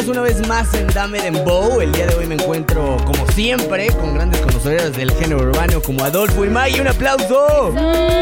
bienvenidos una vez más en Dame Dembow. El día de hoy me encuentro, como siempre, con grandes conocedores del género urbano como Adolfo y Maggie. ¡Un aplauso!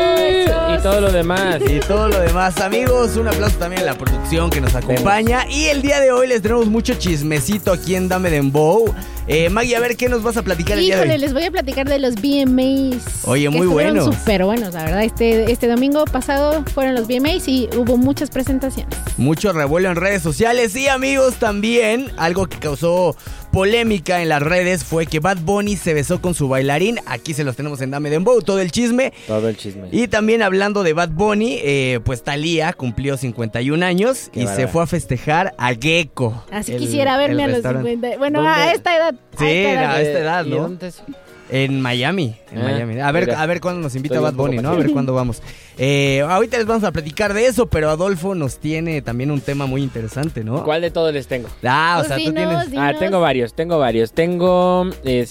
Y todo lo demás. Y todo lo demás, amigos. Un aplauso también a la producción que nos acompaña. Y el día de hoy les tenemos mucho chismecito aquí en Dame Dembow. Maggie, a ver, ¿qué nos vas a platicar el día de hoy? Les voy a platicar de los VMAs. Oye, muy buenos. Súper buenos, la verdad. Este domingo pasado fueron los VMAs y hubo muchas presentaciones. Mucho revuelo en redes sociales. Y amigos, también algo que causó polémica en las redes fue que Bad Bunny se besó con su bailarín. Aquí se los tenemos en Dame Dembow, todo el chisme. Todo el chisme. Y también hablando de Bad Bunny, pues Thalía cumplió 51 años y se fue a festejar a Gecko. Así quisiera verme a los 50. Bueno, ¿dónde? a esta edad. Sí, a esta edad, ¿no? ¿Dónde es? En Miami, Miami. A ver cuándo nos invita Bad Bunny, ¿no? A ver cuándo vamos. Ahorita les vamos a platicar de eso, pero Adolfo nos tiene también un tema muy interesante, ¿no? ¿Cuál de todos les tengo? O sea, tú tienes... Tengo varios. Tengo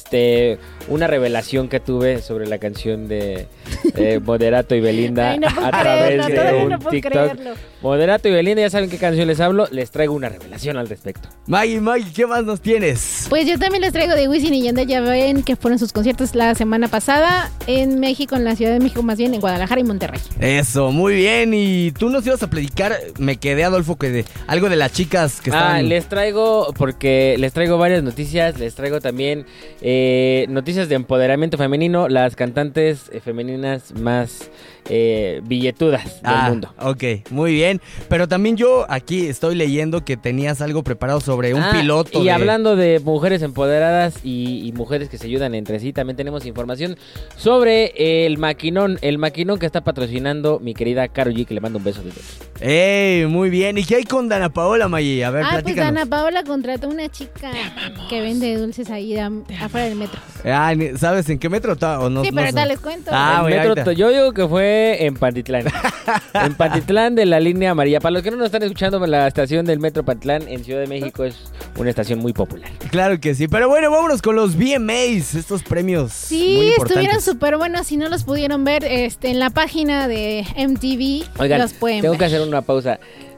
una revelación que tuve sobre la canción de Moderato y Belinda a través de un TikTok. Moderato y Belinda, ya saben qué canción les hablo. Les traigo una revelación al respecto. Maggie, ¿qué más nos tienes? Pues yo también les traigo de Wisin y Yandel. Ya ven que fueron sus conciertos la semana pasada en México, en la Ciudad de México, más bien en Guadalajara y Monterrey. Eso, muy bien. Y tú nos ibas a platicar, me quedé, Adolfo, que de algo de las chicas que están... les traigo varias noticias. Les traigo también noticias de empoderamiento femenino. Las cantantes femeninas más billetudas del mundo. Ok, muy bien. Pero también yo aquí estoy leyendo que tenías algo preparado sobre un piloto. Y hablando de mujeres empoderadas y mujeres que se ayudan entre sí, también tenemos información sobre el maquinón que está patrocinando mi querida Karol G, que le mando un beso desde aquí. Muy bien. ¿Y qué hay con Dana Paola, Maggie? A ver, pues platícanos. Dana Paola contrató a una chica que vende dulces ahí afuera del metro. ¿Sabes en qué metro está? ¿O no, sí, pero ahorita les cuento. Yo digo que fue en Pantitlán. En Pantitlán de la línea amarilla. Para los que no nos están escuchando, la estación del metro Pantitlán en Ciudad de México es una estación muy popular. Claro que sí. Pero bueno, vámonos con los VMAs, estos premios. Sí, muy importantes. Estuvieron súper buenos. Si no los pudieron ver, en la página de MTV, oigan, los pueden tengo ver. que hacer una pausa.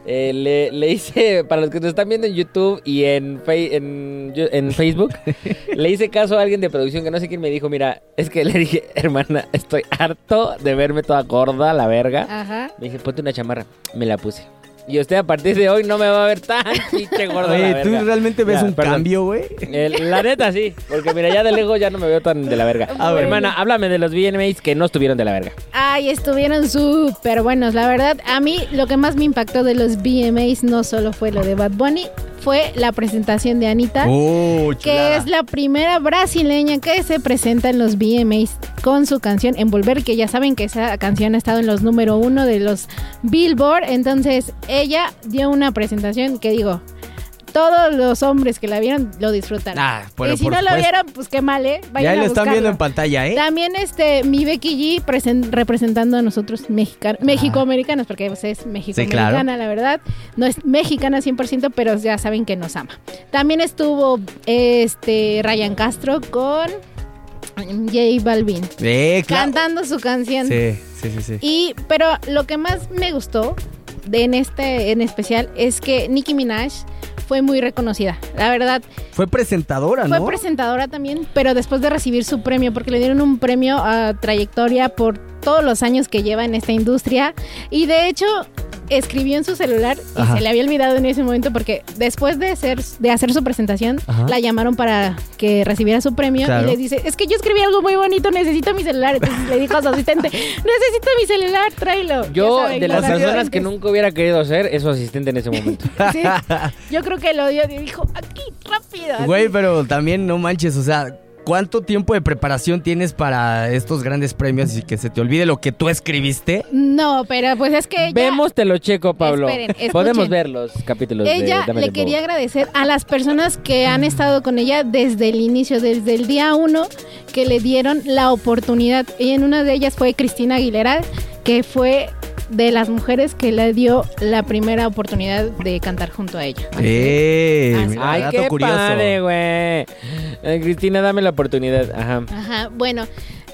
Le hice, para los que nos están viendo en YouTube y en Facebook, le hice caso a alguien de producción que no sé quién me dijo, mira, es que le dije, hermana, estoy harto de verme toda gorda, la verga. Ajá. Me dije, ponte una chamarra. Me la puse. Y usted a partir de hoy no me va a ver tan pinche gordo. Oye, ¿tú realmente ves un cambio, güey? La neta, sí. Porque mira, ya de lejos ya no me veo tan de la verga. Bueno. Hermana, háblame de los VMAs que no estuvieron de la verga. Estuvieron súper buenos. La verdad, a mí lo que más me impactó de los VMAs no solo fue lo de Bad Bunny, fue la presentación de Anitta, que es la primera brasileña que se presenta en los VMAs con su canción Envolver, que ya saben que esa canción ha estado en los número 1 de los Billboard. Entonces ella dio una presentación que digo, todos los hombres que la vieron lo disfrutaron. Y si no lo vieron, pues qué mal, vayan ya lo están viendo en pantalla, También mi Becky G representando a nosotros mexicoamericanos, porque pues, es mexicoamericana, sí, claro. La verdad. No es mexicana 100%, pero ya saben que nos ama. También estuvo Ryan Castro con J Balvin, cantando su canción. Sí. Pero lo que más me gustó en especial es que Nicki Minaj fue muy reconocida, la verdad. Fue presentadora, ¿no? Fue presentadora también, pero después de recibir su premio, porque le dieron un premio a trayectoria por todos los años que lleva en esta industria. Y de hecho, escribió en su celular y se le había olvidado en ese momento, porque después de hacer su presentación, la llamaron para que recibiera su premio. Claro. Y le dice, es que yo escribí algo muy bonito, necesito mi celular. Entonces le dijo a su asistente, necesito mi celular, tráelo. Yo, de las personas que nunca hubiera querido ser, es su asistente en ese momento. Sí, yo creo que lo dio y dijo, aquí, rápido. Güey, pero también no manches, o sea, ¿cuánto tiempo de preparación tienes para estos grandes premios y que se te olvide lo que tú escribiste? No, pero pues es que vemos, te lo checo, Pablo. Esperen, podemos ver los capítulos de ella le quería agradecer a las personas que han estado con ella desde el inicio, desde el día 1, que le dieron la oportunidad. Y en una de ellas fue Cristina Aguilera, que fue de las mujeres que le dio la primera oportunidad de cantar junto a ella. Mira, ay, qué curioso. Padre, güey. Cristina, dame la oportunidad. Ajá, bueno.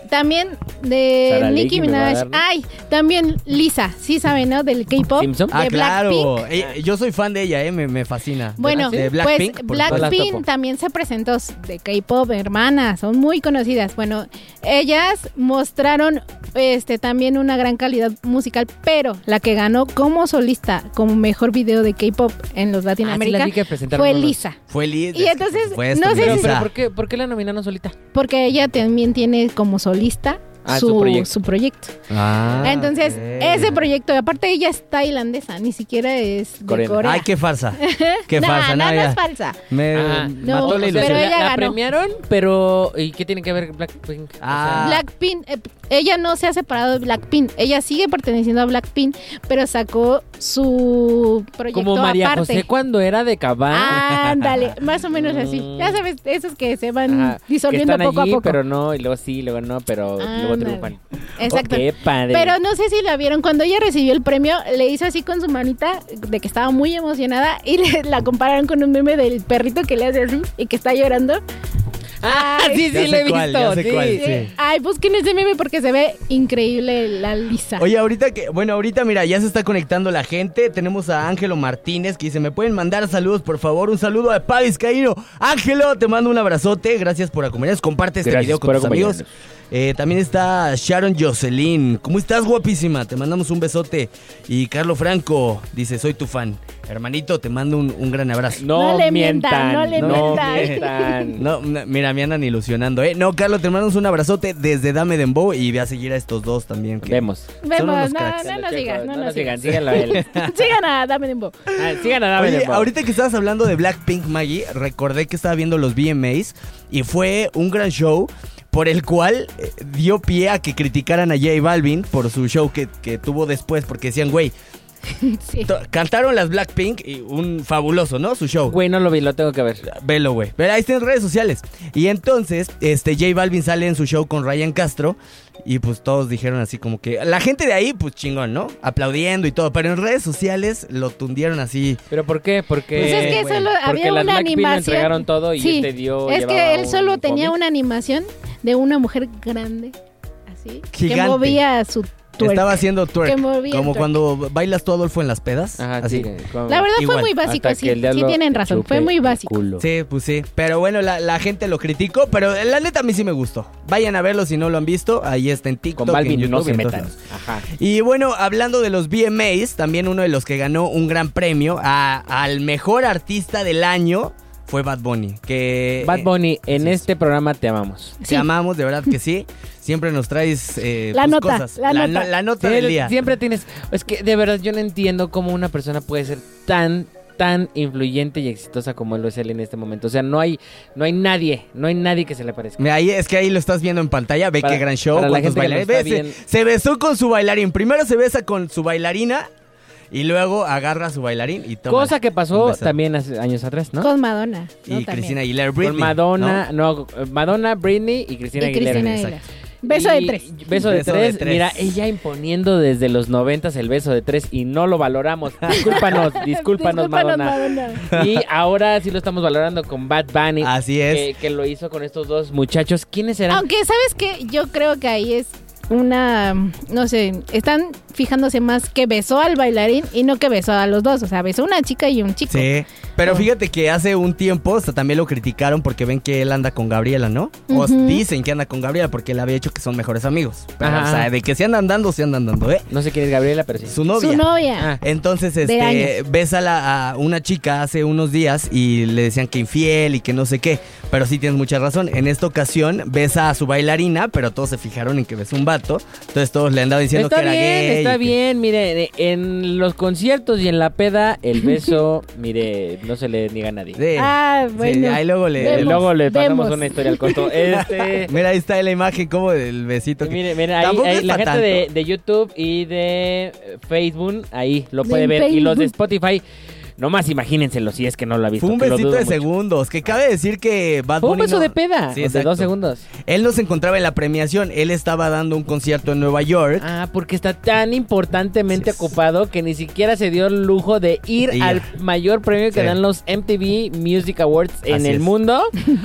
también de Nicki Minaj. Ay, también Lisa, sí saben, ¿no? Del K-pop. Simpson. De claro. Blackpink. Yo soy fan de ella, me fascina. Bueno, de Blackpink, pues Blackpink también se presentó de K-pop, hermanas, son muy conocidas. Bueno, ellas mostraron también una gran calidad musical, pero la que ganó como solista, como mejor video de K-pop en los Latinoamérica, fue Lisa. Fue Lisa. Y entonces, no sé si... ¿Pero por qué la nominaron solita? Porque ella también tiene como solista su proyecto. Entonces, ese proyecto, aparte ella es tailandesa, ni siquiera es de Corea. Ay, qué farsa. Qué farsa. No es falsa. Me mató la ilusión. Pero ella la ganó. Premiaron, pero ¿y qué tiene que ver Blackpink? Blackpink, ella no se ha separado de Blackpink, ella sigue perteneciendo a Blackpink, pero sacó su proyecto como María aparte. José cuando era de Cabá. Ándale, más o menos así. Ya sabes, esos que se van disolviendo que están poco allí, a poco. Pero no, y luego sí, luego no, pero luego triunfan. Exacto. Qué padre. Pero no sé si la vieron, cuando ella recibió el premio, le hizo así con su manita de que estaba muy emocionada y la compararon con un meme del perrito que le hace así y que está llorando. Sí, lo he visto. Sí. Ay, busquen ese meme porque se ve increíble la Lisa. Oye, ahorita mira, ya se está conectando la gente. Tenemos a Ángelo Martínez que dice, ¿me pueden mandar saludos, por favor? Un saludo a Pa Vizcaíno. Ángelo, te mando un abrazote. Gracias por acompañarnos. Comparte este video con tus amigos. También está Sharon Jocelyn. ¿Cómo estás, guapísima? Te mandamos un besote. Y Carlos Franco dice, soy tu fan. Hermanito, te mando un gran abrazo. No le mientan. No, mira, me andan ilusionando, ¿eh? No, Carlos, te mandamos un abrazote desde Dame Dembow y voy a seguir a estos dos también. Vemos. No nos sigan. Síganlo a él. Sigan a Dame Dembow. Sigan a Dame Dembow. Ahorita que estabas hablando de Blackpink, Maggie, recordé que estaba viendo los VMAs y fue un gran show por el cual dio pie a que criticaran a J Balvin por su show que tuvo después, porque decían, güey, sí. Cantaron las Blackpink y un fabuloso, ¿no? Su show. Güey, no lo vi, lo tengo que ver. Velo, güey. Pero ahí está en redes sociales. Y entonces, J Balvin sale en su show con Ryan Castro. Y pues todos dijeron así como que... La gente de ahí, pues chingón, ¿no? Aplaudiendo y todo. Pero en redes sociales lo tundieron así. ¿Pero por qué? Porque... Pues es que solo había una animación. Entregaron todo y sí, es que él solo tenía una animación de una mujer grande. Así. Gigante. Que movía su... Twerk. Estaba haciendo twerk, como twerk. Cuando bailas tú, Adolfo, en las pedas. Ajá, así. Sí, la verdad igual. Fue muy básico, sí tienen razón, fue muy básico. Culo. Sí, pues sí, pero bueno, la gente lo criticó, pero la neta a mí sí me gustó. Vayan a verlo si no lo han visto, ahí está en TikTok, con Balvin, en YouTube, no se metan. Ajá. Y bueno, hablando de los VMAs, también uno de los que ganó un gran premio al mejor artista del año fue Bad Bunny. Bad Bunny, en este programa te amamos. Te amamos, de verdad que sí. Siempre nos traes la nota, cosas. La nota del día. Siempre tienes... Es que de verdad yo no entiendo cómo una persona puede ser tan influyente y exitosa como lo es él en este momento. O sea, no hay nadie que se le parezca. Mira, ahí lo estás viendo en pantalla. Ve qué gran show. Para la gente bailarines. Se besó con su bailarín. Primero se besa con su bailarina. Y luego agarra a su bailarín y toma. Cosa que pasó también hace años atrás, ¿no? Con Madonna. Y Cristina Aguilera, Britney. Con Madonna, Madonna, Britney y Cristina Aguilera. Beso de tres. Beso de tres. Mira, ella imponiendo desde los 90s el beso de tres y no lo valoramos. Discúlpanos, Madonna. Y ahora sí lo estamos valorando con Bad Bunny. Así es. Que lo hizo con estos dos muchachos. ¿Quiénes eran? Aunque, ¿sabes qué? Yo creo que ahí es no sé, están fijándose más que besó al bailarín y no que besó a los dos, o sea, besó una chica y un chico. Sí, pero fíjate que hace un tiempo hasta también lo criticaron porque ven que él anda con Gabriela, ¿no? O dicen que anda con Gabriela porque él había dicho que son mejores amigos. Pero, o sea, de que se andan dando, ¿eh? No sé quién es Gabriela, pero sí. Su novia. Entonces, besa a una chica hace unos días y le decían que infiel y que no sé qué. Pero sí tienes mucha razón. En esta ocasión besa a su bailarina, pero todos se fijaron en que besó un vato. Entonces todos le andaban diciendo que era gay. Está bien, mire, en los conciertos y en la peda, el beso, mire, no se le niega a nadie. Sí. Bueno. Sí, ahí luego le pasamos una historia al costo. Mira, ahí está la imagen como del besito. Mire, ahí la gente de YouTube y de Facebook, ahí lo puede ver. Y los de Spotify... Nomás imagínenselo si es que no lo ha visto. Fue un besito de segundos, que cabe decir que Bad Bunny... Fue un beso de peda, sí, de 2 segundos. Él no se encontraba en la premiación, él estaba dando un concierto en Nueva York. Porque está tan importantemente ocupado que ni siquiera se dio el lujo de ir al mayor premio que dan los MTV Music Awards en el mundo.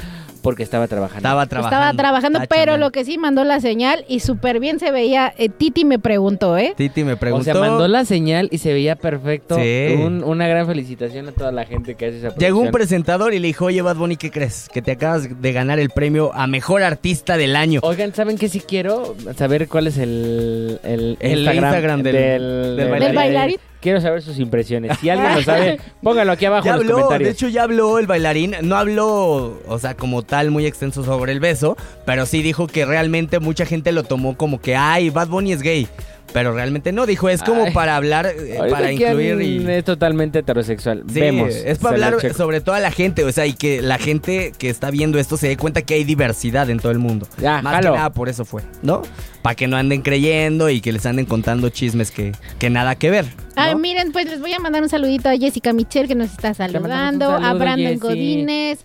Porque estaba trabajando. Estaba trabajando, pero lo que sí mandó la señal y súper bien se veía. Titi me preguntó, Titi me preguntó. O sea, mandó la señal y se veía perfecto. Sí. Una gran felicitación a toda la gente que hace esa producción. Llegó un presentador y le dijo, oye, Bad Bunny, ¿qué crees? Que te acabas de ganar el premio a Mejor Artista del Año. Oigan, ¿saben qué? Si quiero saber cuál es el Instagram del bailarín. Quiero saber sus impresiones. Si alguien lo sabe, póngalo aquí abajo en los comentarios. De hecho, ya habló el bailarín. No habló, o sea, como tal, muy extenso sobre el beso. Pero sí dijo que realmente mucha gente lo tomó como que, ay, Bad Bunny es gay. Pero realmente no, dijo, es como para hablar, para incluir. Es totalmente heterosexual. Sí, vemos. Es para hablar sobre toda la gente, o sea, y que la gente que está viendo esto se dé cuenta que hay diversidad en todo el mundo. Ya, más que nada por eso fue, ¿no? Para que no anden creyendo y que les anden contando chismes que nada que ver, ¿no? Ay, miren, pues les voy a mandar un saludito a Jessica Michel, que nos está saludando, a Brandon Godínez,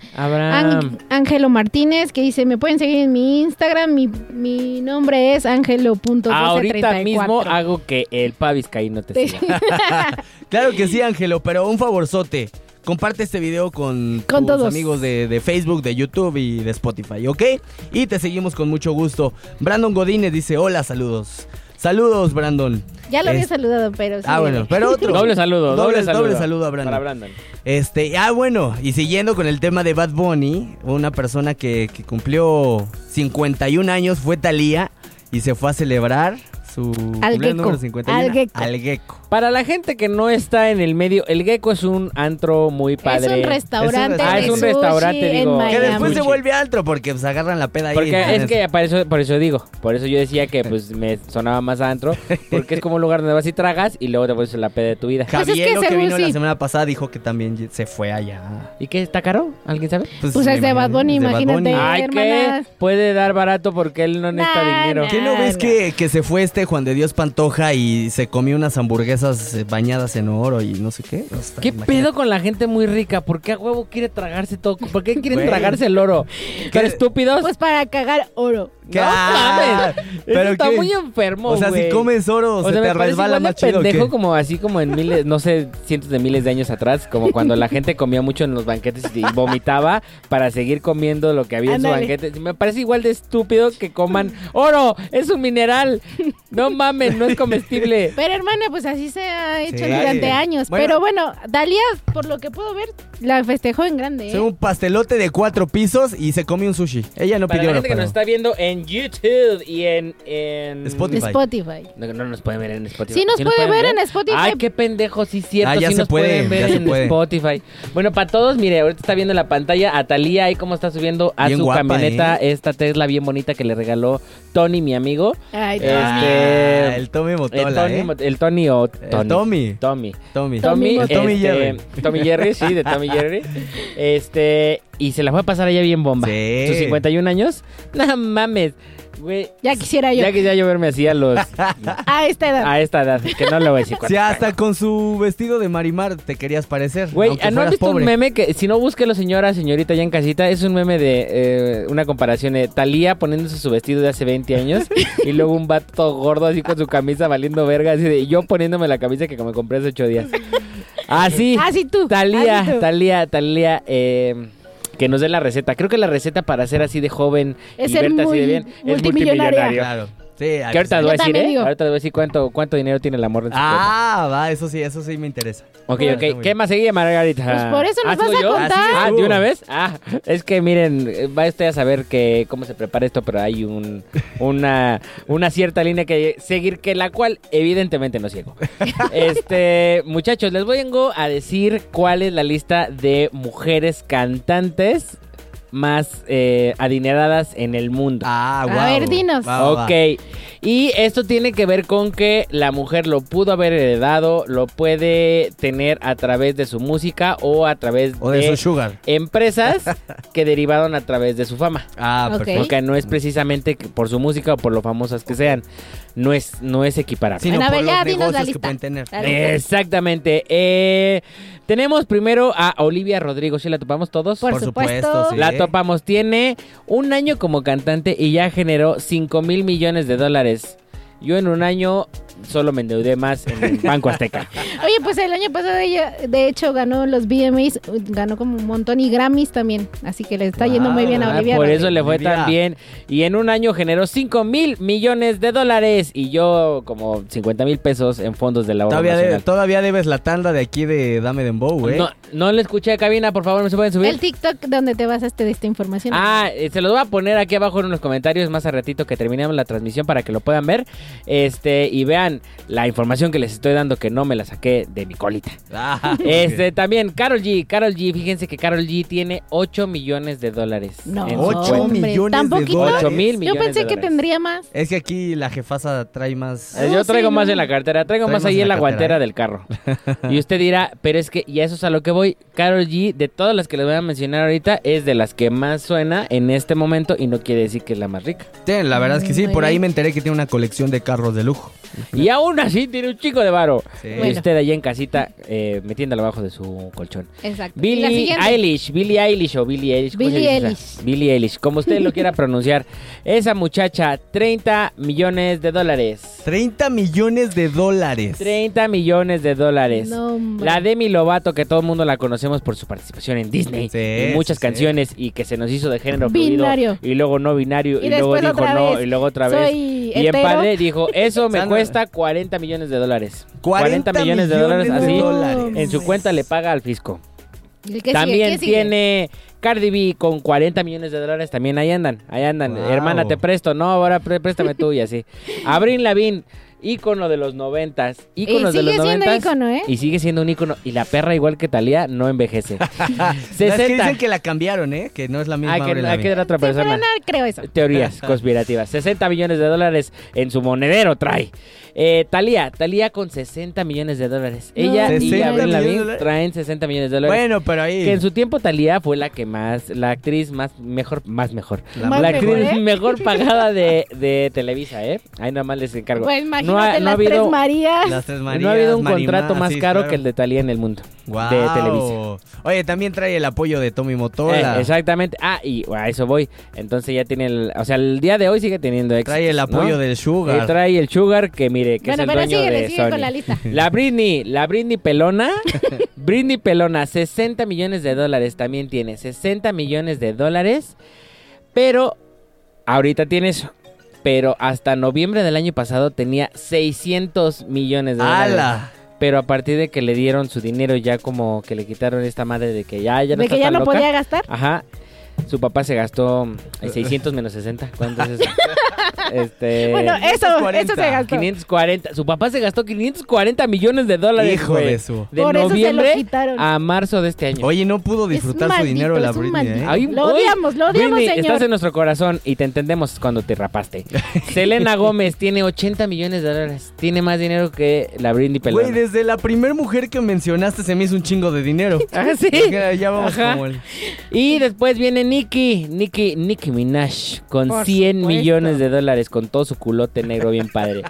Ángelo Martínez, que dice, me pueden seguir en mi Instagram, mi nombre es angelo.1234. Ahorita mismo hago que el Pa Vizcaíno te siga. Claro que sí, Ángelo, pero un favorzote. Comparte este video con tus todos. Amigos de Facebook, de YouTube y de Spotify, ¿ok? Y te seguimos con mucho gusto. Brandon Godínez dice, hola, saludos. Saludos, Brandon. Ya lo había saludado, pero sí. Bueno, pero otro. Doble saludo a Brandon. Para Brandon. Bueno, y siguiendo con el tema de Bad Bunny, una persona que cumplió 51 años fue Thalía y se fue a celebrar su cumpleaños número 51 al Gecko. Para la gente que no está en el medio, el Gecko es un antro muy padre. Es un restaurante. Es un restaurante, digo. Que después se vuelve antro porque pues agarran la peda ahí. Porque es que por eso digo. Por eso yo decía que pues me sonaba más antro. Porque es como un lugar donde vas y tragas y luego te pones la peda de tu vida. Pues Javier, que vino la semana pasada, dijo que también se fue allá. ¿Y qué? ¿Está caro? ¿Alguien sabe? Pues es de Bad Bunny, imagínate. Ay, hermanas. ¿qué? Puede dar barato porque él no necesita dinero. ¿Qué no ves que se fue Juan de Dios Pantoja y se comió unas hamburguesas bañadas en oro y no sé qué? ¿Qué pedo con la gente muy rica? ¿Por qué a huevo quiere tragarse todo? ¿Por qué quieren tragarse el oro? ¿Son estúpidos? Pues para cagar oro. No mames. Pero está muy enfermo, güey. O sea, si comes oro, se te resbala más chido. Pendejo como así como en miles, no sé, cientos de miles de años atrás, como cuando la gente comía mucho en los banquetes y vomitaba para seguir comiendo lo que había en su banquete. Me parece igual de estúpido que coman oro, es un mineral. No mames, no es comestible. Pero hermana, pues así se ha hecho durante años. Bueno, pero bueno, Thalía, por lo que puedo ver, la festejó en grande. Un pastelote de 4 pisos y se comió un sushi. Ella no pidió oro. Para la gente que nos está viendo en YouTube y en Spotify. No nos pueden ver en Spotify. Sí nos puede ver en Spotify. Ay, qué pendejo, sí cierto, ya sí se nos puede, pueden ver en Spotify. Bueno, para todos, mire, ahorita está viendo en la pantalla a Thalía ahí cómo está subiendo a bien su guapa, camioneta esta Tesla bien bonita que le regaló Tony, mi amigo. Ay, el Tommy Motola, el Tony o Tony. Tommy Jerry. Tommy Jerry, sí, de Tommy Jerry. Y se la fue a pasar allá bien bomba. Sí. Sus 51 años. No mames. Güey, ya quisiera yo. Ya quisiera yo verme así a esta edad. A esta edad, que no le voy a decir cuánto. Sí, hasta con su vestido de Marimar te querías parecer. Güey, ¿no has visto un meme que, si no búsquelo señorita ya en casita, es un meme de una comparación de Thalía poniéndose su vestido de hace 20 años y luego un vato gordo así con su camisa valiendo verga, así de yo poniéndome la camisa que me compré hace 8 días. Así. Así tú. Thalía, que nos dé la receta. Creo que la receta para ser así de joven es y verte así de bien es multimillonario. Claro. Sí, que ahorita te voy a decir, ahorita te voy a decir cuánto dinero tiene el amor en su cuenta. Va, eso sí me interesa. Ok. ¿Qué más seguía, Margarita? Pues por eso nos vas a contar. ¿De una vez? Es que miren, va usted a saber cómo se prepara esto, pero hay una cierta línea que seguir, que la cual evidentemente no sigo. Muchachos, les vengo a decir cuál es la lista de mujeres cantantes más adineradas en el mundo. Wow. A ver, dinos. Ok. Y esto tiene que ver con que la mujer lo pudo haber heredado, lo puede tener a través de su música o a través de su sugar. Empresas que derivaron a través de su fama. Perfecto. Porque no es precisamente por su música o por lo famosas que sean. No es equiparable. Sino por los negocios que pueden tener. Exactamente. Tenemos primero a Olivia Rodrigo. ¿Sí la topamos todos? Por supuesto. Sí. La topamos. Tiene un año como cantante y ya generó $5,000 millones. Yo en un año solo me endeudé más en Banco Azteca. Oye, pues el año pasado ella, de hecho, ganó los VMAs, ganó como un montón y Grammys también. Así que le está yendo muy bien a Olivia. Por eso le fue tan bien. Y en un año generó $5,000 millones. Y yo como 50,000 pesos en fondos de la obra nacional. Todavía debes la tanda de aquí de Dame Dembow, ¿eh? No le escuché a cabina, por favor, ¿me se pueden subir? El TikTok donde te basaste de esta información. Se los voy a poner aquí abajo en los comentarios más a ratito que terminemos la transmisión para que lo puedan ver. Y vean la información que les estoy dando, que no me la saqué de mi colita. También Karol G, fíjense que Karol G tiene $8 millones. No, $8 millones. $8,000 millones. Yo pensé que tendría más. Es que aquí la jefasa trae más. Yo traigo más en la cartera, traigo más ahí en la guantera del carro. Y usted dirá, pero es que, y a eso es a lo que voy, Karol G, de todas las que les voy a mencionar ahorita, es de las que más suena en este momento y no quiere decir que es la más rica. La verdad es que sí, por ahí me enteré que tiene una colección de carros de lujo. Y aún así tiene un chico de varo. Sí. Y usted allá en casita metiéndolo abajo de su colchón. Exacto. Billie Eilish, Billie Eilish, como usted lo quiera pronunciar. Esa muchacha, $30 millones. $30 millones. $30 millones. No, la Demi Lovato, que todo el mundo la conocemos por su participación en Disney. En muchas canciones y que se nos hizo de género binario. Fluido. Y luego no binario. Y luego dijo no. Y luego otra vez. Y en padre dijo, eso me cuesta $40 millones. $40 millones así. En su cuenta le paga al fisco. También tiene Cardi B con $40 millones. También ahí andan. Wow. Hermana, te presto. No, ahora préstame tú y así. Avril Lavigne, ícono de los 90s. Íconos de los 90s. Sigue siendo ícono, ¿eh? Y sigue siendo un ícono. Y la perra, igual que Thalía, no envejece. 60. Es que dicen que la cambiaron, ¿eh? Que no es la misma. Que era otra persona. Pero no creo eso. Teorías conspirativas. $60 millones en su monedero trae. Thalía con $60 millones. Ella y Avril Lavigne traen $60 millones. Bueno, pero ahí. Que en su tiempo Thalía fue la actriz mejor pagada de Televisa, ¿eh? Ahí nada más les encargo. Pues imagínate las Tres Marías. No ha habido un contrato más caro que el de Thalía en el mundo. Wow. De Televisa. Oye, también trae el apoyo de Tommy Mottola. Exactamente. Y a eso voy. Entonces ya tiene el día de hoy sigue teniendo éxito. Trae el apoyo del Sugar. Trae el Sugar, que mire, que es el dueño de Sony. Con la lista. La Britney pelona. Britney pelona, $60 millones. También tiene $60 millones. Pero ahorita tiene eso. Pero hasta noviembre del año pasado tenía $600 millones. ¡Hala! Pero a partir de que le dieron su dinero, ya como que le quitaron esta madre de que ya no de está que ya tan no loca. Podía gastar. Ajá. Su papá se gastó 600 menos 60. ¿Cuánto es eso? Bueno, eso se gastó. 540. Su papá se gastó $540 millones. Hijo de su. De por noviembre eso se lo quitaron. a marzo de este año. Oye, no pudo disfrutar su dinero de la Britney, ¿eh? Lo odiamos, Britney, señor. Estás en nuestro corazón y te entendemos cuando te rapaste. Selena Gómez tiene $80 millones. Tiene más dinero que la Britney pelona. Güey, desde la primer mujer que mencionaste se me hizo un chingo de dinero. Ah, sí. Ya vamos como el... Y después viene Nicki Minaj con $100 millones, con todo su culote negro bien padre.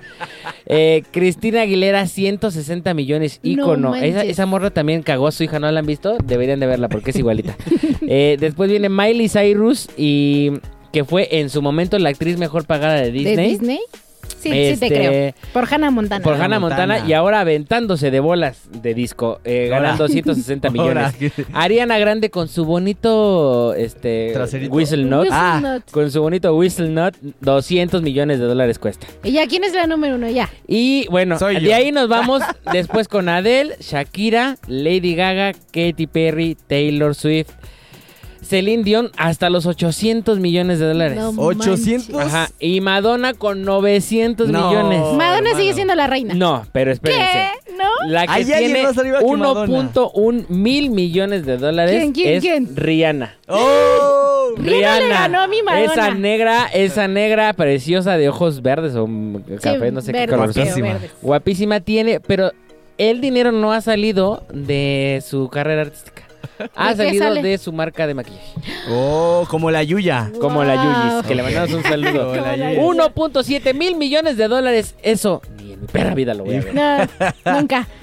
Cristina Aguilera, $160 millones, ícono. Esa morra también cagó a su hija, ¿no la han visto? Deberían de verla porque es igualita. Después viene Miley Cyrus, y que fue en su momento la actriz mejor pagada de Disney. ¿De Disney? Sí, sí te creo. Por Hannah Montana. Por Hannah Montana, y ahora aventándose de bolas de disco, ganando $160 millones. Ariana Grande con su bonito Whistle Note. Con su bonito Whistle Note, $200 millones cuesta. ¿Y ya quién es la número uno? Ya. Y bueno, de ahí nos vamos después con Adele, Shakira, Lady Gaga, Katy Perry, Taylor Swift, Celine Dion, hasta los $800 millones. No 800. Ajá. Y Madonna con $900 millones. Madonna sigue siendo la reina. No, pero espérense. ¿Qué? ¿No? La que tiene $1.1 mil millones ¿Quién? Rihanna. ¡Oh! Rihanna le ganó a mi Madonna. Esa negra preciosa de ojos verdes o café, no sé qué color. Guapísima tiene, pero el dinero no ha salido de su carrera artística. Ha salido de su marca de maquillaje. Oh, como la Yuya. Como la Yuyis, que le mandamos un saludo. 1.7 mil millones de dólares. Eso ni en mi perra vida lo voy a ver. No, nunca.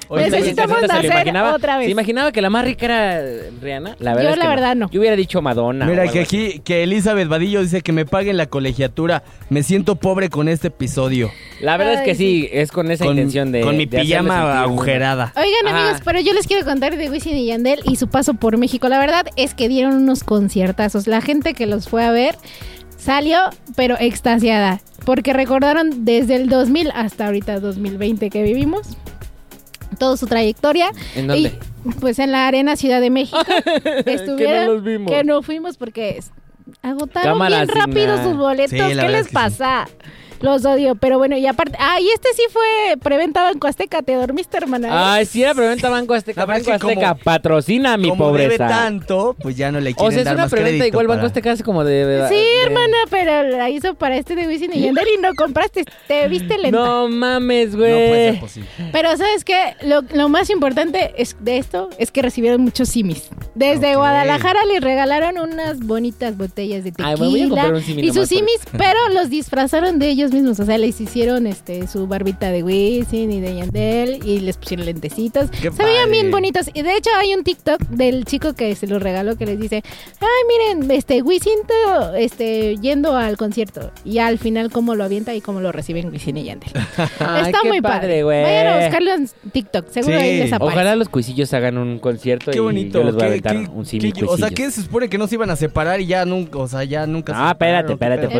Necesitamos hacer otra vez. ¿Se imaginaba que la más rica era Rihanna? La verdad yo la verdad no. Yo hubiera dicho Madonna. Mira, que aquí, que Elizabeth Vadillo dice que me paguen la colegiatura. Me siento pobre con este episodio. La verdad es que sí, es con esa intención de... Con mi pijama agujerada. Oigan, amigos, pero yo les quiero contar de Wisin y Yandel y su paso por México. La verdad es que dieron unos conciertazos. La gente que los fue a ver salió, pero extasiada. Porque recordaron desde el 2000 hasta ahorita 2020 que vivimos. Toda su trayectoria. ¿En dónde? Y, pues en la Arena Ciudad de México. Estuvieron, que no los vimos. Que no fuimos porque agotaron Cámara bien rápido sus boletos. Sí, ¿qué les pasa? Sí. Los odio, pero bueno, y aparte... y este sí fue preventa Banco Azteca. ¿Te dormiste, hermana? Ay, sí era preventa Banco Azteca. Banco Azteca patrocina mi como pobreza. Debe tanto, pues ya no le quieren dar más crédito. O sea, es una preventa igual Banco Azteca hace como de... Sí, hermana, pero la hizo para este de Wisin y Yandel y no compraste. Te viste lenta. No mames, güey. No puede ser posible. Pero ¿sabes qué? Lo más importante de esto es que recibieron muchos simis. Desde Guadalajara les regalaron unas bonitas botellas de tequila. Voy a comprar un simi y sus simis, pero los disfrazaron de ellos mismos. O sea, les hicieron su barbita de Wisin y de Yandel y les pusieron lentecitos. Se veían bien bonitos. Y de hecho hay un TikTok del chico que se los regaló que les dice, miren, Wisin yendo al concierto. Y al final cómo lo avienta y cómo lo reciben Wisin y Yandel. Está muy padre, güey. Vayan a buscarlo en TikTok, seguro ahí les aparece. Ojalá los cuisillos hagan un concierto. Qué bonito. Y yo les voy a aventar un simi cuisillos. O sea, ¿qué se supone que no se iban a separar y ya nunca, espérate, pues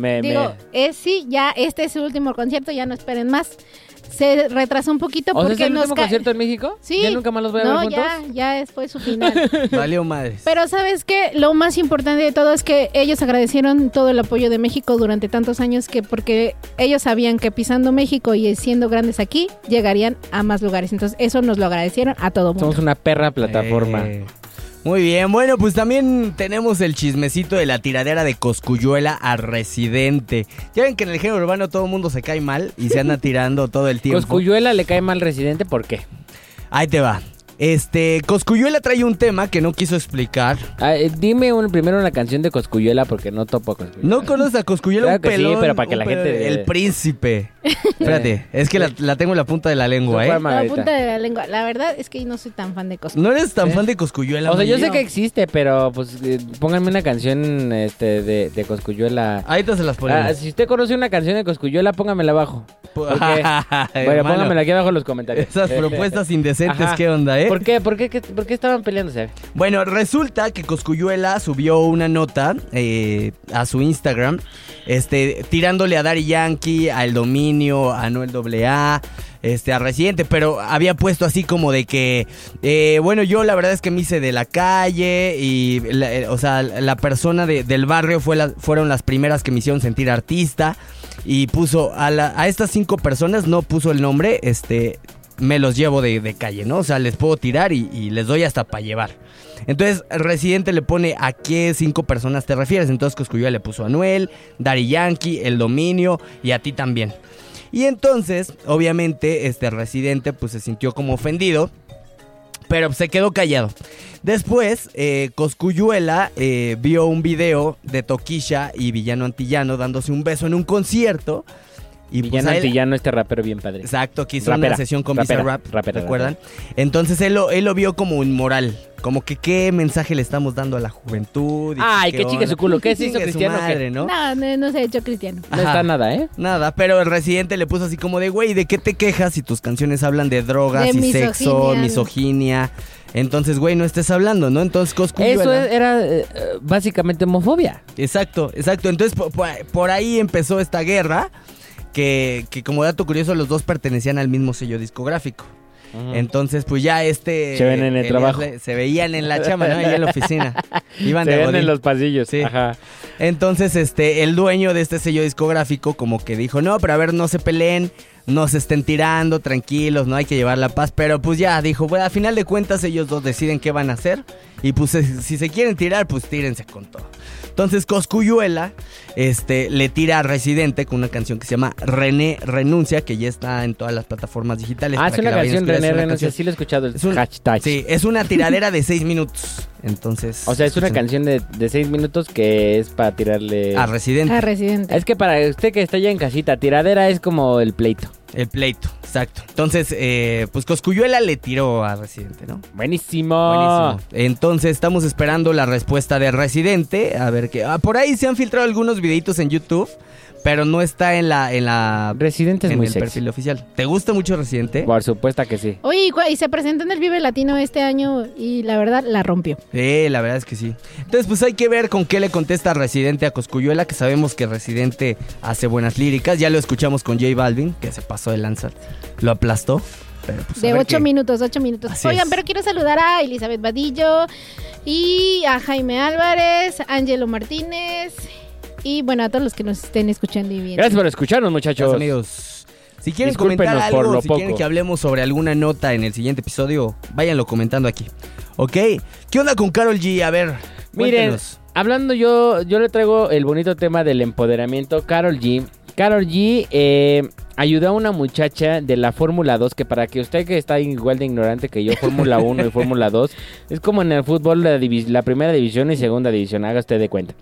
sí, ya este es su último concierto, ya no esperen más. Se retrasó un poquito porque ¿es el último concierto en México? Sí. ¿Ya nunca más los voy a ver juntos? ya fue su final. Valió madres. Pero ¿sabes qué? Lo más importante de todo es que ellos agradecieron todo el apoyo de México durante tantos años porque ellos sabían que pisando México y siendo grandes aquí, llegarían a más lugares. Entonces eso nos lo agradecieron a todo mundo. Somos una perra plataforma. Muy bien, bueno, pues también tenemos el chismecito de la tiradera de Cosculluela a Residente. Ya ven que en el género urbano todo el mundo se cae mal y se anda tirando todo el tiempo. ¿Cosculluela le cae mal Residente? ¿Por qué? Ahí te va. Cosculluela trae un tema que no quiso explicar. Dime primero una canción de Cosculluela porque no topo a Cosculluela. ¿No conoces a Cosculluela? Claro que pelón, sí, pero para que la gente... El príncipe. Espérate, es que la tengo en la punta de la lengua, La punta de la lengua. La verdad es que yo no soy tan fan de Cosculluela. ¿No eres tan fan de Cosculluela? O sea, yo sé que existe, pero pues pónganme una canción de Cosculluela. Ahorita se las ponemos. Si usted conoce una canción de Cosculluela, póngamela abajo. Bueno, póngamela aquí abajo en los comentarios. Esas propuestas indecentes, ¿qué onda, ¿Por qué estaban peleándose? Bueno, resulta que Cosculluela subió una nota a su Instagram, tirándole a Daddy Yankee, a El Dominio, a Noel AA, a Residente, pero había puesto así como de que, yo la verdad es que me hice de la calle y, la persona del barrio fueron las primeras que me hicieron sentir artista y puso a estas 5 personas, no puso el nombre, me los llevo de calle, ¿no? O sea, les puedo tirar y les doy hasta para llevar. Entonces, Residente le pone a qué 5 personas te refieres. Entonces, Cosculluela le puso a Anuel, Daddy Yankee, El Dominio y a ti también. Y entonces, obviamente, Residente pues se sintió como ofendido, pero se quedó callado. Después, Cosculluela vio un video de Toquilla y Villano Antillano dándose un beso en un concierto. Y Villano Antillano, rapero bien padre. Exacto, que hizo una sesión con Bizarrap, ¿recuerdan? Entonces él lo vio como inmoral, como que qué mensaje le estamos dando a la juventud. Ay, qué chique su culo, ¿qué se hizo cristiano? Madre, ¿no? No se ha hecho cristiano. No está nada, ¿eh? Nada, pero el Residente le puso así como de, güey, ¿de qué te quejas si tus canciones hablan de drogas y sexo, misoginia? Entonces, güey, no estés hablando, ¿no? Entonces, Cosculluela... Eso era básicamente homofobia. Exacto. Entonces, por ahí empezó esta guerra. Que como dato curioso, los dos pertenecían al mismo sello discográfico. Uh-huh. Entonces, pues ya se ven en el trabajo. Se veían en la chamba, ¿no? Ahí en la oficina. Iban se ven en los pasillos. Sí. Ajá. Entonces, el dueño de este sello discográfico como que dijo, no, pero a ver, no se peleen, no se estén tirando, tranquilos, no hay que llevar la paz. Pero pues ya dijo, bueno, a final de cuentas ellos dos deciden qué van a hacer. Y pues si se quieren tirar, pues tírense con todo. Entonces Cosculluela le tira a Residente con una canción que se llama René Renuncia, que ya está en todas las plataformas digitales. Es una canción, René Renuncia, sí lo he escuchado, el hashtag. Sí, es una tiradera de 6 minutos. Entonces... O sea, es una canción de 6 minutos que es para tirarle... A Residente. A Residente. Es que para usted que está ya en casita, tiradera es como el pleito. El pleito, exacto. Entonces, pues Cosculluela le tiró a Residente, ¿no? Buenísimo. Entonces, estamos esperando la respuesta de Residente. A ver qué. Por ahí se han filtrado algunos videitos en YouTube, pero no está en la Residente es en muy el sexy. perfil oficial. ¿Te gusta mucho Residente? Por supuesto que sí. Oye, y se presentó en el Vive Latino este año y la verdad la rompió. La verdad es que sí. Entonces, pues hay que ver con qué le contesta Residente a Cosculluela, que sabemos que Residente hace buenas líricas. Ya lo escuchamos con J Balvin, que se pasó de lanza. Lo aplastó. Pero pues, de 8 minutos. Así Oigan, es. pero quiero saludar a Elizabeth Vadillo y a Jaime Álvarez, Ángelo Martínez y bueno, a todos los que nos estén escuchando y viendo. Gracias por escucharnos, muchachos. Gracias, amigos. Si quieren Discúlpenos comentar por algo, lo si poco. quieren que hablemos sobre alguna nota en el siguiente episodio, váyanlo comentando aquí. ¿Ok? ¿Qué onda con Karol G? A ver, Miren, cuéntenos. hablando yo le traigo el bonito tema del empoderamiento. Karol G ayudó a una muchacha de la Fórmula 2, que para que usted que está igual de ignorante que yo, Fórmula 1 y Fórmula 2, es como en el fútbol la primera división y segunda división, haga usted de cuenta.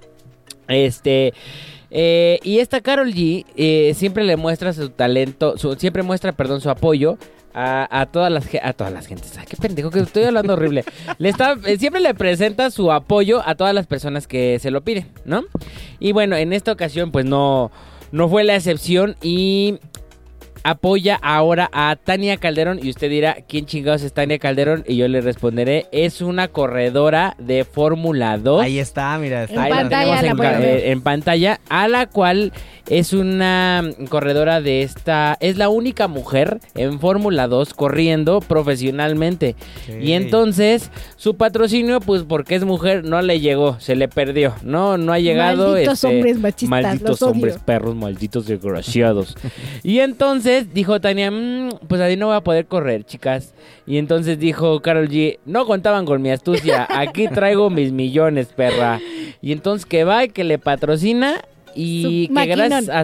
Y esta Karol G siempre le muestra su talento, siempre muestra, su apoyo a todas las gentes. Ay, qué pendejo que estoy hablando horrible. Siempre le presenta su apoyo a todas las personas que se lo piden, ¿no? Y bueno, en esta ocasión pues no fue la excepción y apoya ahora a Tania Calderón. Y usted dirá, ¿quién chingados es Tania Calderón? Y yo le responderé, es una corredora de Fórmula 2. Ahí está, mira. Está En Ahí la pantalla tenemos la pueden ver. en pantalla, a la cual es una corredora de esta... Es la única mujer en Fórmula 2 corriendo profesionalmente. Sí. Y entonces, su patrocinio, pues porque es mujer, no le llegó, se le perdió. No ha llegado... Malditos hombres machistas, Malditos los odio. hombres perros, malditos desgraciados. Y entonces dijo Tania, pues ahí no voy a poder correr, chicas. Y entonces dijo Karol G, no contaban con mi astucia, aquí traigo mis millones, perra. Y entonces que va y que le patrocina y Su que gracias maquinón. a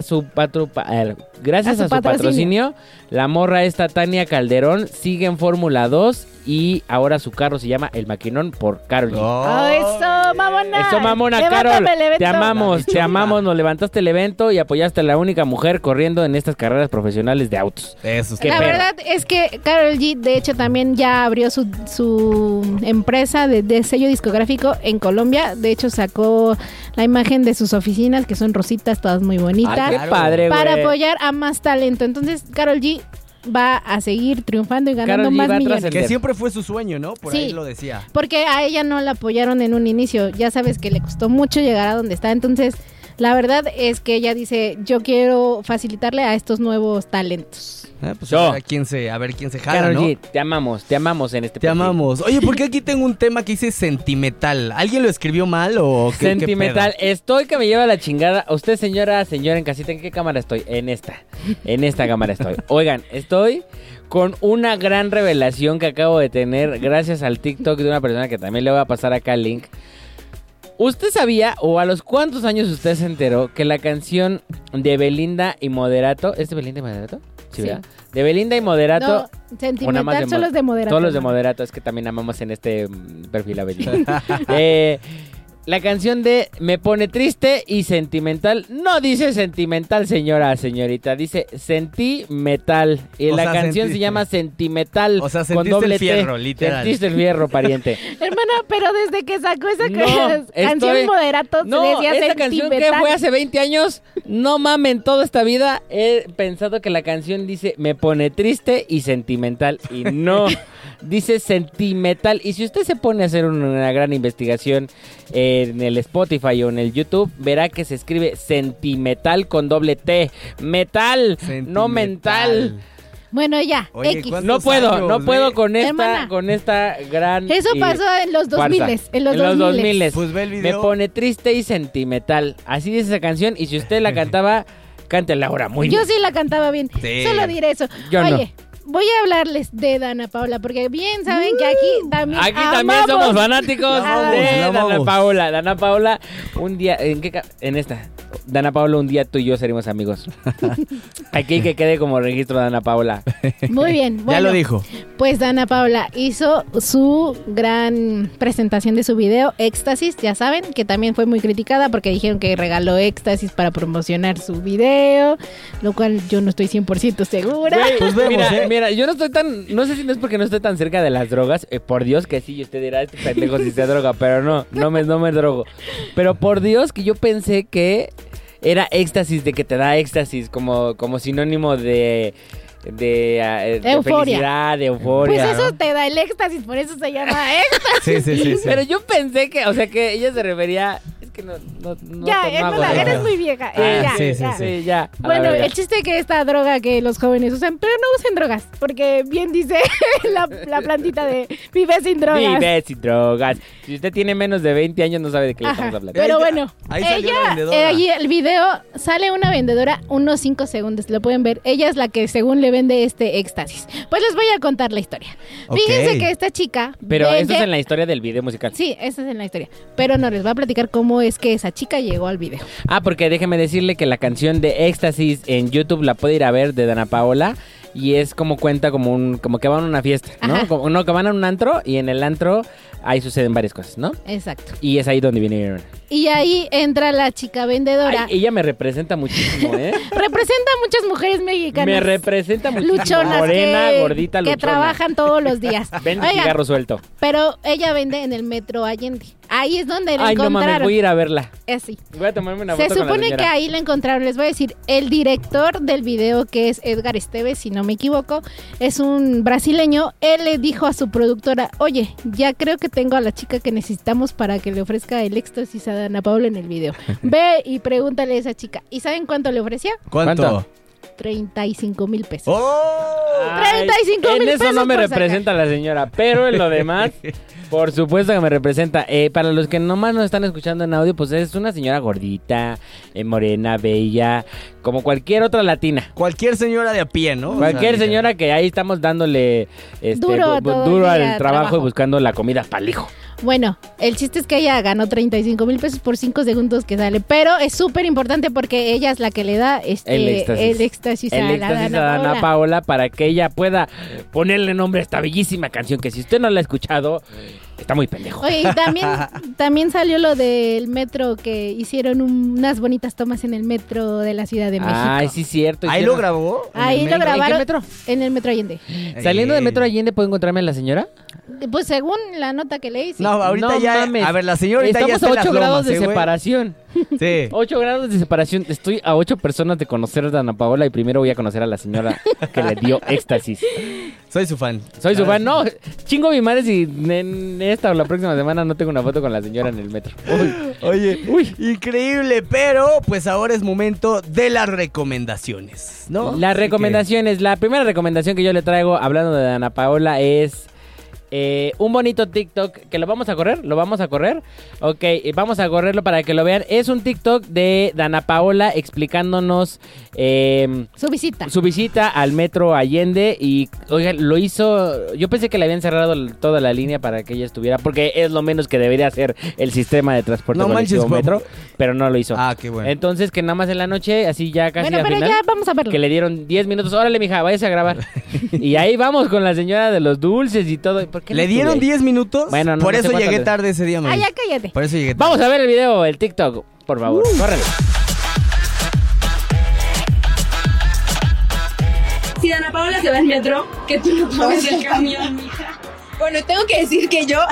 su patrocinio, la morra esta Tania Calderón sigue en Fórmula 2 y ahora su carro se llama El Maquinón por Karol G. ¡Oh, eso, mamona! Eso, mamona, Levántame Karol. el evento. Te amamos, nos levantaste el evento y apoyaste a la única mujer corriendo en estas carreras profesionales de autos. Eso es Qué La perra. verdad es que Karol G, de hecho, también ya abrió su empresa de sello discográfico en Colombia. De hecho, sacó la imagen de sus oficinas, que son rositas, todas muy bonitas, Ay, qué Claro. padre, güey. para apoyar a más talento. Entonces, Karol G va a seguir triunfando y ganando Karol G más va a millones. trascender. Que siempre fue su sueño, ¿no? Por Sí. ahí lo decía. Porque a ella no la apoyaron en un inicio. Ya sabes que le costó mucho llegar a donde está. Entonces, la verdad es que ella dice, yo quiero facilitarle a estos nuevos talentos. Pues Yo. a ver quién se jala, Karol ¿no? G, te amamos en este Te perfil. amamos. Oye, ¿por qué aquí tengo un tema que dice sentimental? ¿Alguien lo escribió mal o qué? Sentimental, ¿Qué estoy que me lleva la chingada. Usted, señora en casita, ¿en qué cámara estoy? En esta cámara estoy. Oigan, estoy con una gran revelación que acabo de tener gracias al TikTok de una persona que también le voy a pasar acá el link. ¿Usted sabía o a los cuántos años usted se enteró que la canción de Belinda y Moderato, ¿es de Belinda y Moderato? Sí. ¿Verdad? De Belinda y Moderato. No, o nada más sentimental son los de Moderato. Todos los de Moderato, es que también amamos en este perfil a Belinda. La canción de Me pone triste y sentimental. No dice sentimental, señorita. Dice sentimental. Y O la sea, canción se sentiste. llama Sentimental. O sea, con sentiste doble el fierro, T. literal. Sentiste el fierro, pariente. Hermana, pero desde que sacó esa No, canción estoy- Moderato, No, se decía esta canción que sentimental. fue hace 20 años, no mamen, toda esta vida he pensado que la canción dice me pone triste y sentimental y no, dice sentimental. Y si usted se pone a hacer una gran investigación en el Spotify o en el YouTube, verá que se escribe sentimental con doble T, metal, no mental. Bueno, ya, Oye, X. ¿cuántos No puedo, años, no puedo ve? Hermana. con esta gran... Eso y pasó en los farsa. 2000, en los 2000. Pues ve el Me video. pone triste y sentimental. Así dice esa canción. Y si usted la cantaba, cántela ahora muy Yo bien. sí la cantaba bien. Sí. Solo diré eso. Yo no. Oye, voy a hablarles de Dana Paola, porque bien saben que aquí también Aquí también amamos. somos fanáticos La amamos, de la Dana amamos. Paola. Dana Paola, un día, en esta. Dana Paola, un día tú y yo seremos amigos. Aquí que quede como registro Dana Paola. Muy bien. Bueno, ya lo dijo. Pues Dana Paola hizo su gran presentación de su video, Éxtasis, ya saben, que también fue muy criticada porque dijeron que regaló éxtasis para promocionar su video, lo cual yo no estoy 100% segura. Güey, pues vemos, mira, yo no estoy no sé si no es porque no estoy tan cerca de las drogas, por Dios que sí, y usted dirá, este pendejo si se droga, pero no me drogo. Pero por Dios que yo pensé que era éxtasis, de que te da éxtasis, como sinónimo de felicidad, de euforia. Pues eso te da el éxtasis, por eso se llama éxtasis. Sí. Pero yo pensé que, o sea, que ella se refería... que no eres muy vieja. Ya. Bueno, el chiste es que esta droga que los jóvenes usan, pero no usen drogas, porque bien dice la plantita de vive sin drogas. Vive sin drogas. Si usted tiene menos de 20 años no sabe de qué le estamos hablando. Pero bueno, ahí ahí el video sale una vendedora unos 5 segundos, lo pueden ver. Ella es la que según le vende este éxtasis. Pues les voy a contar la historia. Okay. Fíjense que esta chica pero eso es en la historia del video musical. Sí, eso es en la historia. Pero no, les voy a platicar cómo es que esa chica llegó al video. Porque déjeme decirle que la canción de Éxtasis en YouTube la puede ir a ver de Dana Paola. Y es como cuenta como que van a una fiesta, ¿no? Que van a un antro y en el antro ahí suceden varias cosas, ¿no? Exacto. Y es ahí donde viene. Y ahí entra la chica vendedora. Ay, ella me representa muchísimo, ¿eh? Representa a muchas mujeres mexicanas. Me representa muchísimo. Luchonas. Morena, gordita, luchona. Que trabajan todos los días. Vende cigarro suelto. Pero ella vende en el Metro Allende. Ahí es donde la encontraron. No mames, voy a ir a verla. Sí. Voy a tomarme una foto con la señora. Se supone que ahí la encontraron. Les voy a decir, el director del video, que es Edgar Esteves, si no me equivoco, es un brasileño. Él le dijo a su productora, oye, ya creo que tengo a la chica que necesitamos para que le ofrezca el éxtasis a Dana Paola en el video. Ve y pregúntale a esa chica. ¿Y saben cuánto le ofrecía? ¿Cuánto? 35,000 pesos. ¡Oh! 35,000 pesos. En eso no me representa la señora, pero en lo demás, por supuesto que me representa. Para los que nomás nos están escuchando en audio, pues es una señora gordita, morena, bella, como cualquier otra latina. Cualquier señora de a pie, ¿no? Cualquier señora que ahí estamos dándole duro al trabajo y buscando la comida para el hijo. Bueno, el chiste es que ella ganó 35,000 pesos por 5 segundos que sale, pero es súper importante porque ella es la que le da el éxtasis a Dana Paola para que ella pueda ponerle nombre a esta bellísima canción que si usted no la ha escuchado, está muy pendejo. Oye, y también salió lo del metro, que hicieron unas bonitas tomas en el metro de la Ciudad de México. Ay, sí, cierto. ¿Ahí lo grabó? Ahí lo grabaron. ¿En qué metro? En el Metro Allende. Saliendo del Metro Allende, ¿puedo encontrarme a la señora? Pues según la nota que leí, sí. No, ahorita no, ya, mames. A ver, la señora estamos ya está a 8 grados de separación. Sí. 8 grados de separación. Estoy a 8 personas de conocer a Dana Paola y primero voy a conocer a la señora que le dio éxtasis. Soy su fan. Soy su fan. No, chingo mi madre si en esta o la próxima semana no tengo una foto con la señora en el metro. Oye, increíble, pero pues ahora es momento de las recomendaciones, ¿no? Las recomendaciones. La primera recomendación que yo le traigo hablando de Dana Paola es... un bonito TikTok que lo vamos a correr. Ok, vamos a correrlo para que lo vean. Es un TikTok de Dana Paola explicándonos su visita al Metro Allende. Y oiga, lo hizo. Yo pensé que le habían cerrado toda la línea para que ella estuviera, porque es lo menos que debería hacer el sistema de transporte colectivo Metro, pero no lo hizo. Qué bueno. Entonces que nada más en la noche, así ya casi al final, ya vamos a verlo. Que le dieron 10 minutos. Órale, mija, váyase a grabar. Y ahí vamos con la señora de los dulces y todo. ¿Le dieron 10 minutos? Bueno, no, por eso llegué tarde ese día, ya cállate. Por eso llegué tarde. Vamos a ver el video, el TikTok, por favor. Córrele. Si Dana Paola se va al metro, que tú no tomes el camión, mija. Bueno, tengo que decir que yo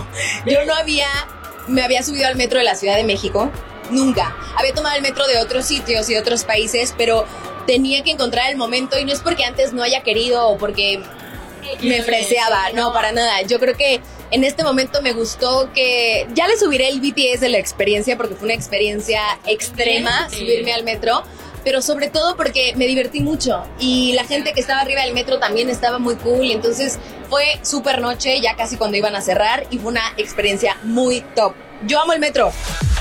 me había subido al metro de la Ciudad de México. Nunca. Había tomado el metro de otros sitios y de otros países, pero tenía que encontrar el momento, y no es porque antes no haya querido o porque me freseaba, no, para nada. Yo creo que en este momento me gustó que... Ya le subiré el BTS de la experiencia porque fue una experiencia extrema subirme al metro, pero sobre todo porque me divertí mucho y la gente que estaba arriba del metro también estaba muy cool, y entonces fue súper noche, ya casi cuando iban a cerrar, y fue una experiencia muy top. Yo amo el metro.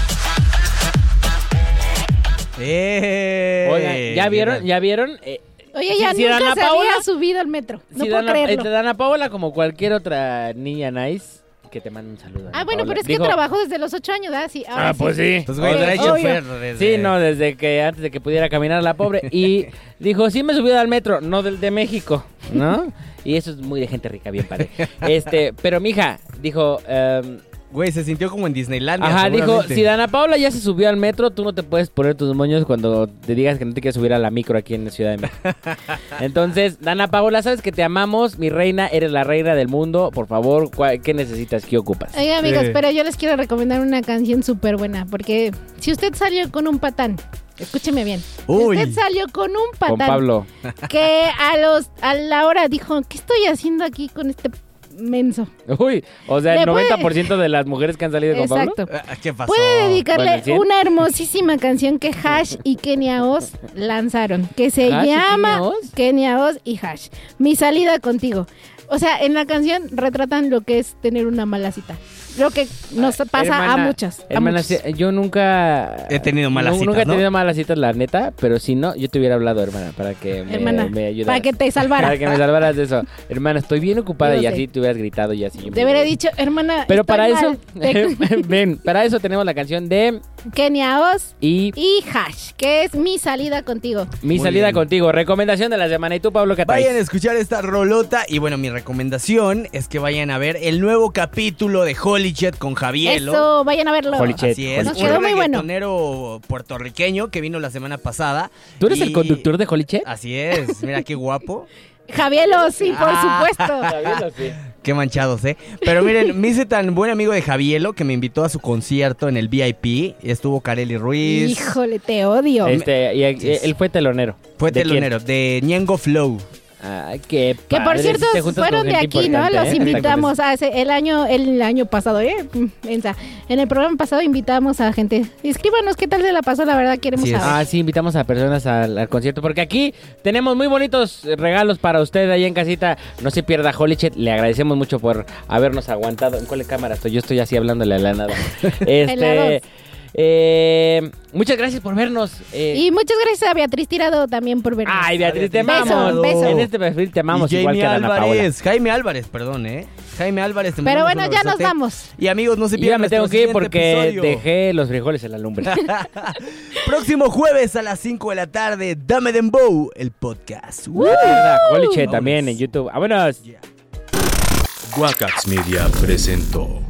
Oigan, ¿ya vieron? Oye, ya nunca Dana se Paola, había subido al metro. No puedo creerlo. Dana Paola, como cualquier otra niña nice, Que te mando un saludo. Bueno, pero es que trabajó desde los 8 años, ¿verdad? Sí, pues sí. Pues güey, era chofer desde... Sí, no, desde que antes de que pudiera caminar la pobre. Y dijo, sí me subí al metro, no del de México, ¿no? Y eso es muy de gente rica, bien padre. Pero mija, dijo... güey, se sintió como en Disneylandia. Ajá, dijo, si Dana Paula ya se subió al metro, tú no te puedes poner tus moños cuando te digas que no te quieres subir a la micro aquí en la Ciudad de México. Entonces, Dana Paula, sabes que te amamos, mi reina, eres la reina del mundo. Por favor, ¿qué necesitas? ¿Qué ocupas? Oiga, amigos, pero yo les quiero recomendar una canción súper buena, porque si usted salió con un patán, escúcheme bien. Uy. Usted salió con un patán. Con Pablo. Que a la hora dijo, ¿qué estoy haciendo aquí con este menso? Uy, o sea, el 90% de las mujeres que han salido con Pablo. Exacto. ¿Qué pasó? Puede dedicarle una hermosísima canción que Hash y Kenia Oz lanzaron, que se llama Kenia Oz y Hash. Mi salida contigo. O sea, en la canción retratan lo que es tener una mala cita. Lo que nos pasa a muchas. Yo nunca he tenido malas citas, Nunca he tenido malas citas, la neta. Pero si no, yo te hubiera hablado, hermana, para que me ayudaras. Para que te salvara. Para que me salvaras de eso. Hermana, estoy bien ocupada y así te hubieras gritado y así. Te hubiera dicho, hermana, pero para eso, ven, para eso tenemos la canción de Kenia Oz y Hash, que es Mi salida contigo. Mi salida contigo. Recomendación de la semana. ¿Y tú, Pablo, qué traes? Vayan a escuchar esta rolota. Y bueno, mi recomendación es que vayan a ver el nuevo capítulo de Holy Chat con Javielo. Eso, vayan a verlo. Holy Chat. Así es. Nos quedó muy bueno. Un reggaetonero puertorriqueño que vino la semana pasada. ¿Tú eres el conductor de Holy Chat? Así es. Mira qué guapo. Javielo, sí, por supuesto. Javielo, sí. Qué manchados, ¿eh? Pero miren, me hice tan buen amigo de Javielo que me invitó a su concierto en el VIP. Estuvo Kareli Ruiz. Híjole, te odio. Él fue telonero. Fue telonero, de Ñengo Flow. Ay, qué padre. Que por cierto fueron de aquí, ¿no? Los invitamos el año pasado, en el programa pasado invitamos a gente. Escríbanos qué tal se la pasó, la verdad queremos saber. Sí, invitamos a personas al concierto porque aquí tenemos muy bonitos regalos para usted ahí en casita. No se pierda Holy Chat, le agradecemos mucho por habernos aguantado. ¿En cuál cámara estoy? Yo estoy así hablándole a la nada. Muchas gracias por vernos. Y muchas gracias a Beatriz Tirado también por vernos. Ay, Beatriz, te amamos. Beso. En este perfil te amamos igual que a Dana Paola. Jaime Álvarez, perdón, Jaime Álvarez. Pero bueno, ya nos vamos. Y amigos, no se pierdan. Ya me tengo que ir porque dejé los frijoles en la lumbre. Próximo jueves a las 5 de la tarde, Dame Dembow, el podcast. Holy Chat también en YouTube. ¡Vámonos! Wakax Media presentó